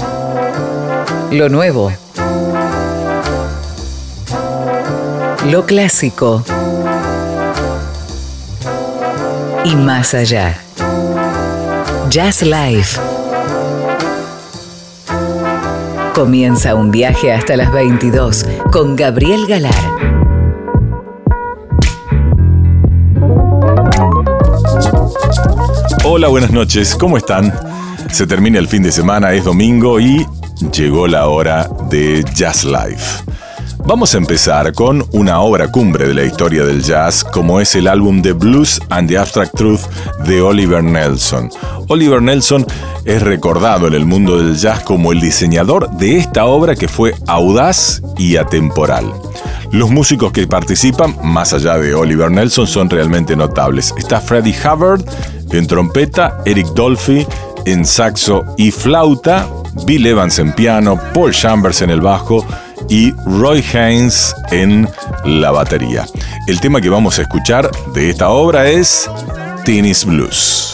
Lo nuevo. Lo clásico. Y más allá. Jazz Life. Comienza un viaje hasta las 22 con Gabriel Galar. Hola, buenas noches, ¿cómo están? Se termina el fin de semana, es domingo y llegó la hora de Jazz Life. Vamos a empezar con una obra cumbre de la historia del jazz, como es el álbum The Blues and the Abstract Truth de Oliver Nelson. Oliver Nelson es recordado en el mundo del jazz como el diseñador de esta obra que fue audaz y atemporal. Los músicos que participan, más allá de Oliver Nelson, son realmente notables. Está Freddie Hubbard en trompeta, Eric Dolphy en saxo y flauta, Bill Evans en piano, Paul Chambers en el bajo y Roy Haynes en la batería. El tema que vamos a escuchar de esta obra es Tennis Blues.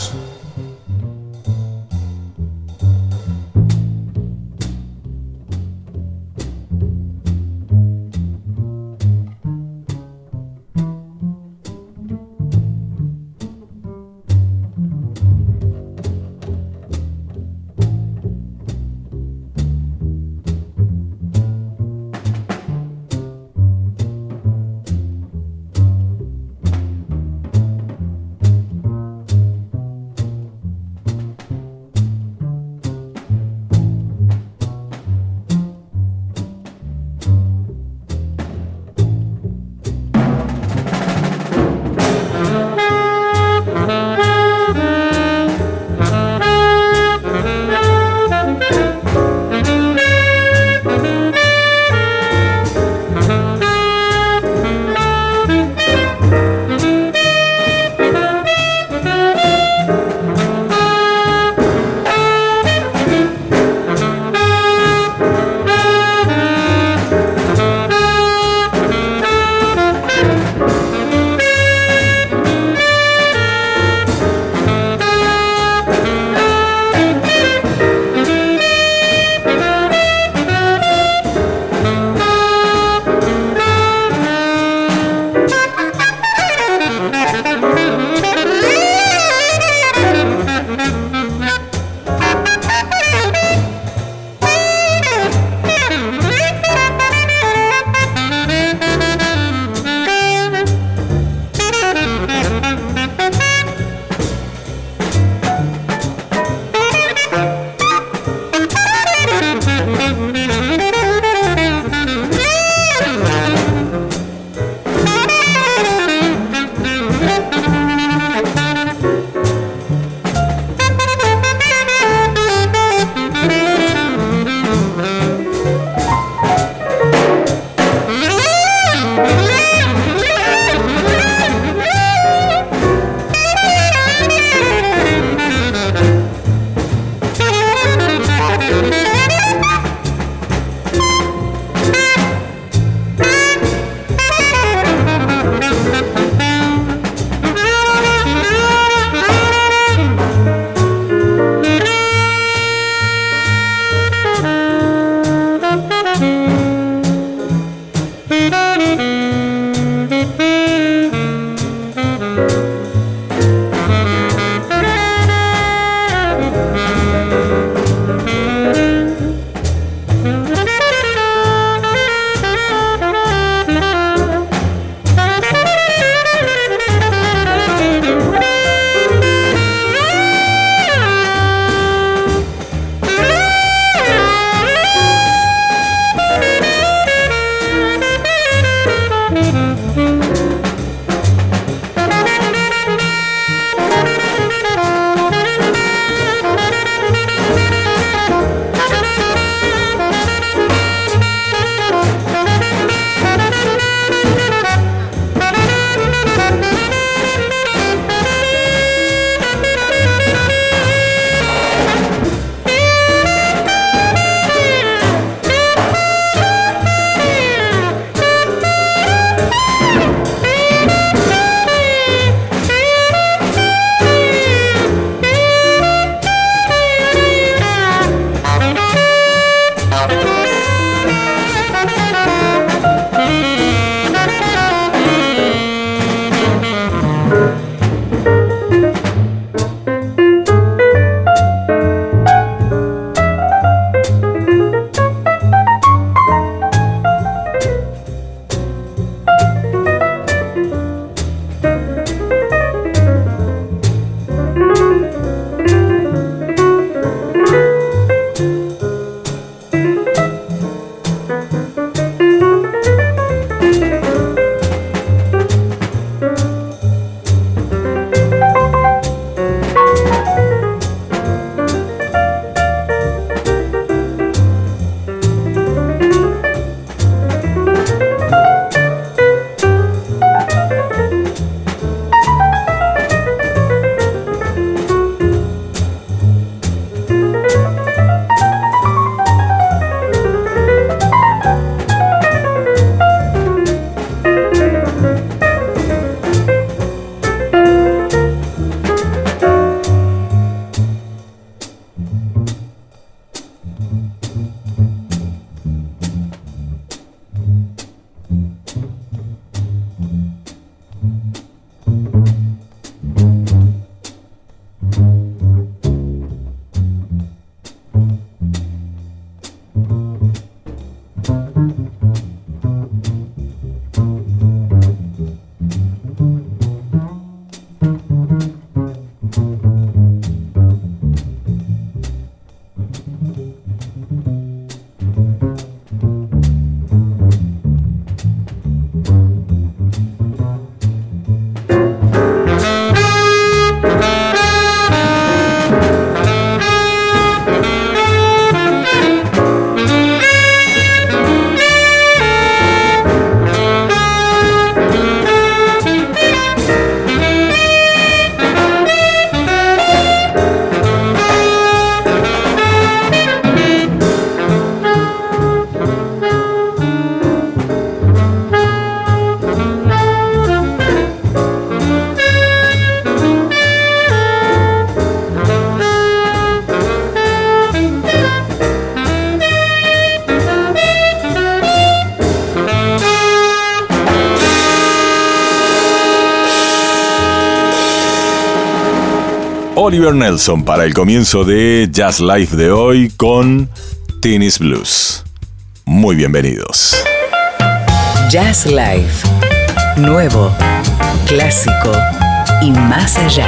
Oliver Nelson para el comienzo de Jazz Life de hoy con Teenage Blues. Muy bienvenidos. Jazz Life. Nuevo, clásico y más allá.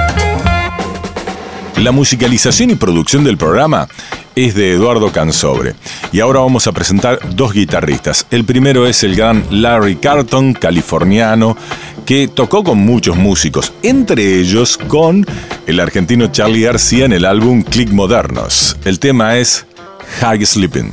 La musicalización y producción del programa es de Eduardo Cansobre. Y ahora vamos a presentar dos guitarristas. El primero es el gran Larry Carlton, californiano, que tocó con muchos músicos, entre ellos con el argentino Charly García en el álbum Click Modernos. El tema es High Sleeping.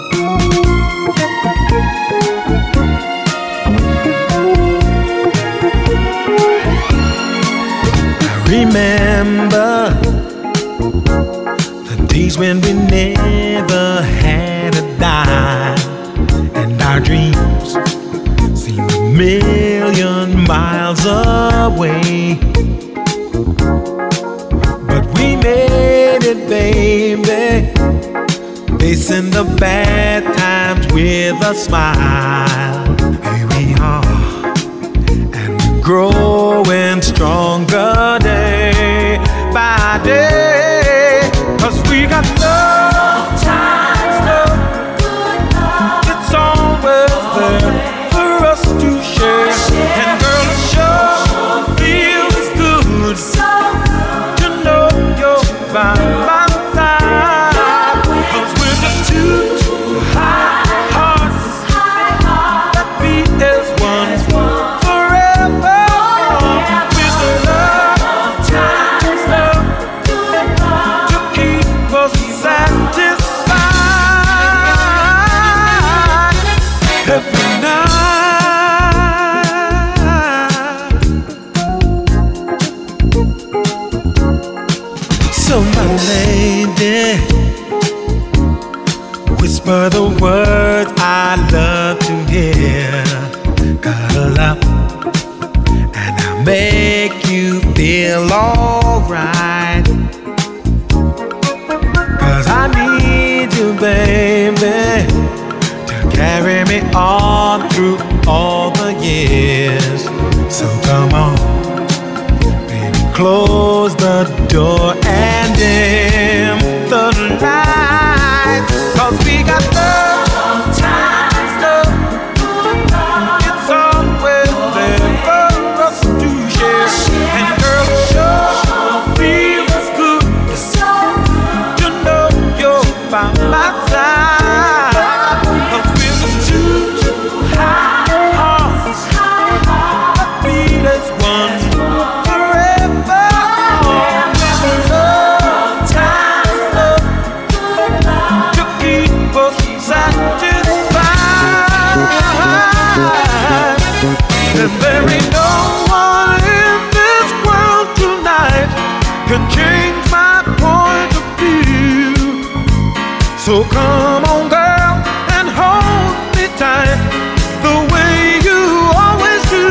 Remember the days when we never had a dime, and our dreams seemed a million miles away. But we made it, baby, facing the bad times with a smile. Here we are, growing stronger day by day, 'cause we got love, love, good love. It's always there for us to share. And girl, it sure feels good to know you're by my side, 'cause we're just two high hearts that beat as one. Whisper the words I love to hear. Cuddle up and I'll make you feel alright. 'Cause I need you, baby, to carry me on through all the years. So come on, baby, close the door and dim the lights. 'Cause we got love, love, good love. It's always there for us to share. And girl, it sure feels good to know you're by my side. 'Cause we're the two high hearts that beat as one forever. And there ain't no one in this world tonight can change my point of view. So come on, girl, and hold me tight the way you always do.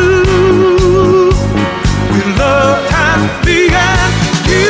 We love time began you.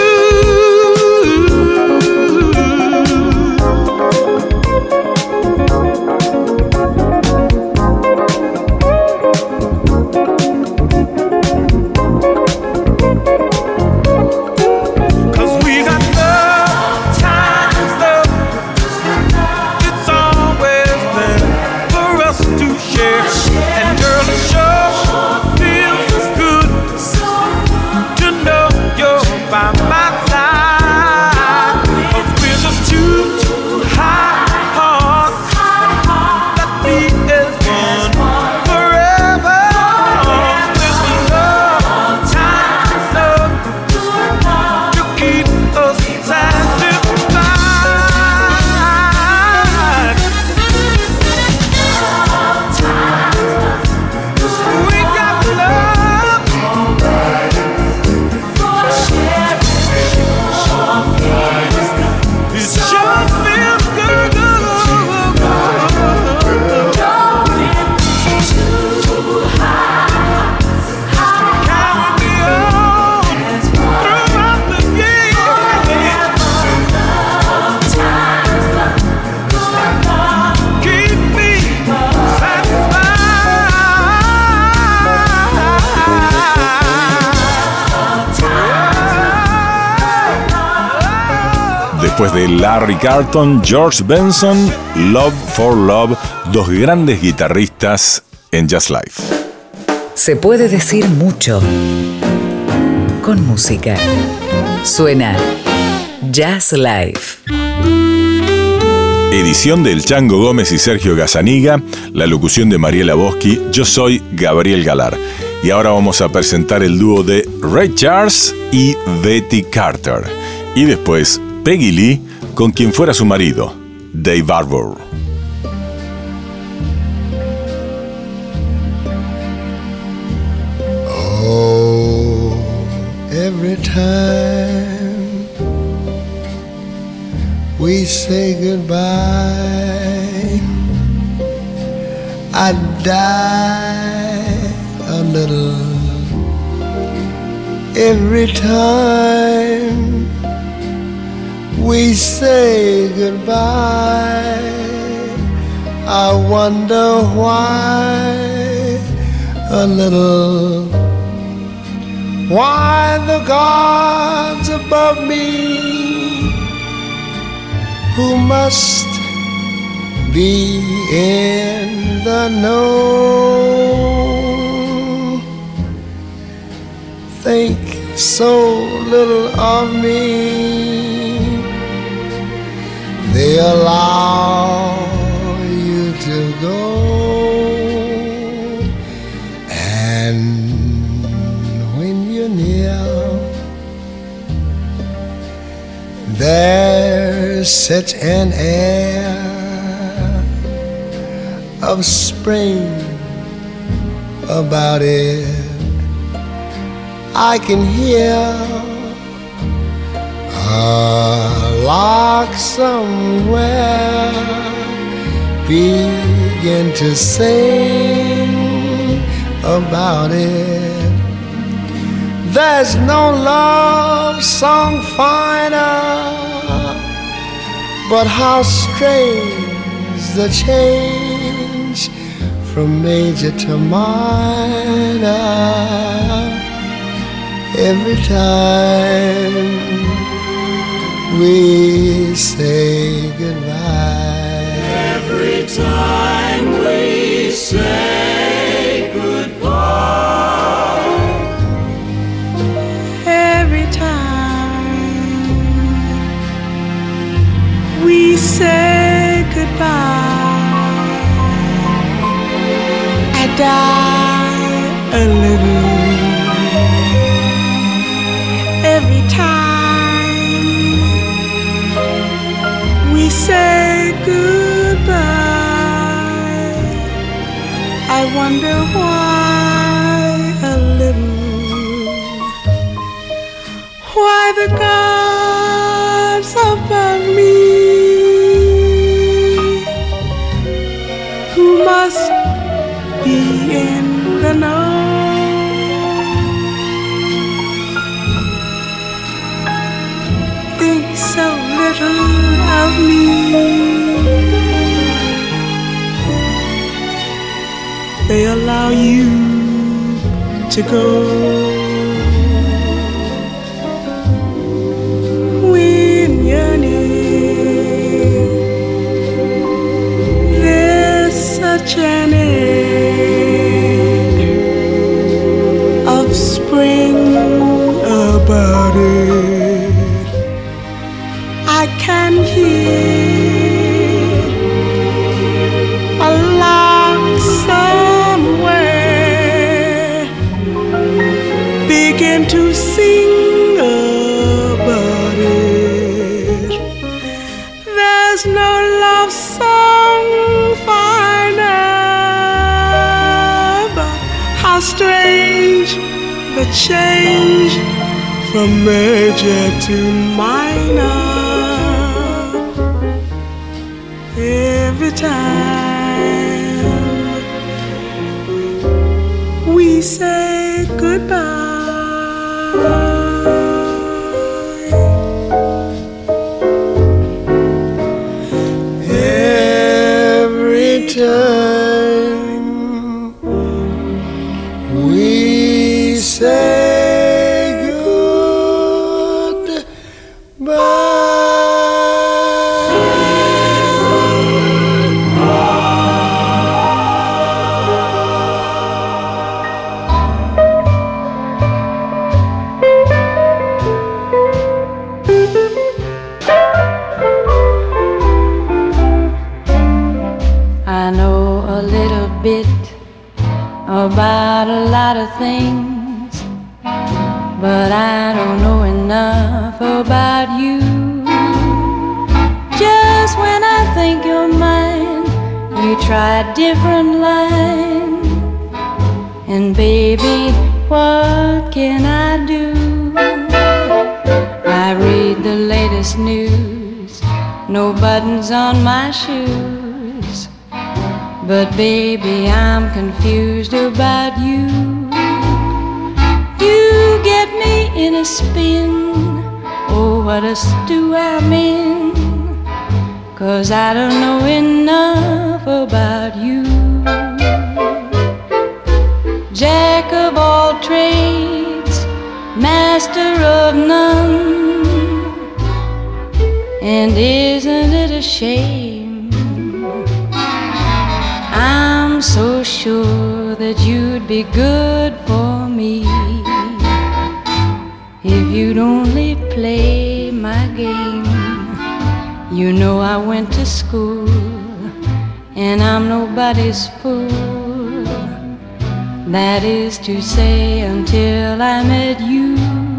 Después de Larry Carlton, George Benson, Love for Love, dos grandes guitarristas en Jazz Life. Se puede decir mucho con música. Suena Jazz Life. Edición del Chango Gómez y Sergio Gazzaniga, la locución de Mariela Boschi, yo soy Gabriel Galar. Y ahora vamos a presentar el dúo de Ray Charles y Betty Carter. Y después Peggy Lee con quien fuera su marido, Dave Barbour. Every time we say goodbye, I die a little. Every time we say goodbye, I wonder why a little. Why the gods above me, who must be in the know, think so little of me. They allow you to go, and there's such an air of spring about it. I can hear a lark somewhere begin to sing about it. There's no love song finer, but how strange the change from major to minor. Every time we say goodbye, every time we say goodbye, every time we say goodbye, I die a little. Every time we say goodbye, I wonder why a little, why the gods above me, who must be in the know, think so little of me. They allow you to go when you're near. There's such an air of spring about it. I can hear a lark somewhere begin to sing about it. There's no love song finer, but how strange the change from major to minor. Every time we say goodbye, every time we say about a lot of things, but I don't know enough about you. Just when I think you're mine, you try a different line. And baby, what can I do? the latest news. No buttons on my shoes. But baby, I'm confused about you. You get me in a spin. Oh, what a stew I'm in. 'Cause I don't know enough about you. Jack of all trades, master of none. And isn't it a shame? I'm so sure that you'd be good for me if you'd only play my game. You know I went to school and I'm nobody's fool. That is to say, until I met you.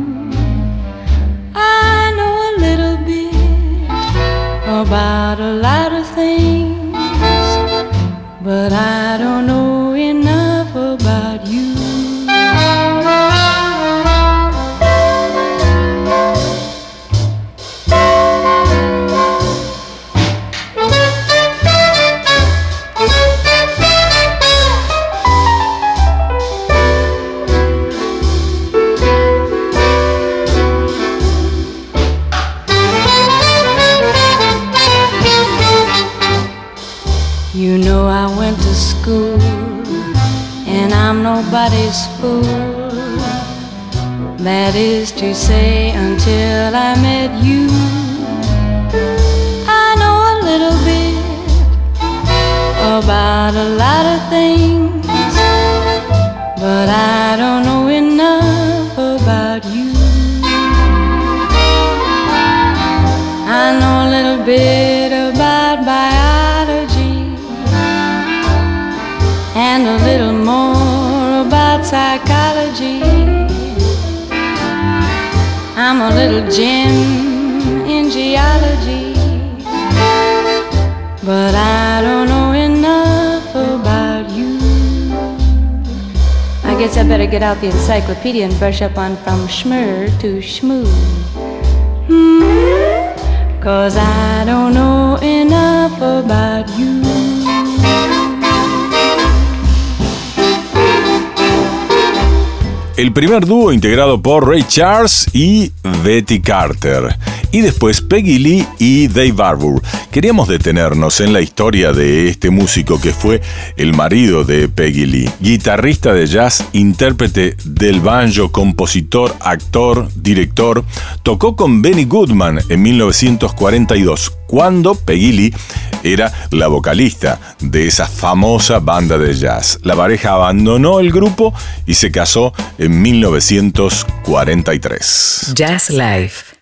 I know a little bit about a lot of things, but I don't know enough about you. You know I went to school and I'm nobody's fool. That is to say, until I met you. I know a little bit about a lot of things, but I don't know enough about you. I know a little bit about biology and a little more about psychology. I'm a little gem in geology, but I don't know enough about you. I guess I better get out the encyclopedia and brush up on from schmur to schmoo. 'Cause I don't know enough about you. El primer dúo integrado por Ray Charles y Betty Carter, y después Peggy Lee y Dave Barbour. Queríamos detenernos en la historia de este músico que fue el marido de Peggy Lee, guitarrista de jazz, intérprete del banjo, compositor, actor, director. Tocó con Benny Goodman en 1942, cuando Peggy Lee era la vocalista de esa famosa banda de jazz. La pareja abandonó el grupo y se casó en 1943. Jazz Life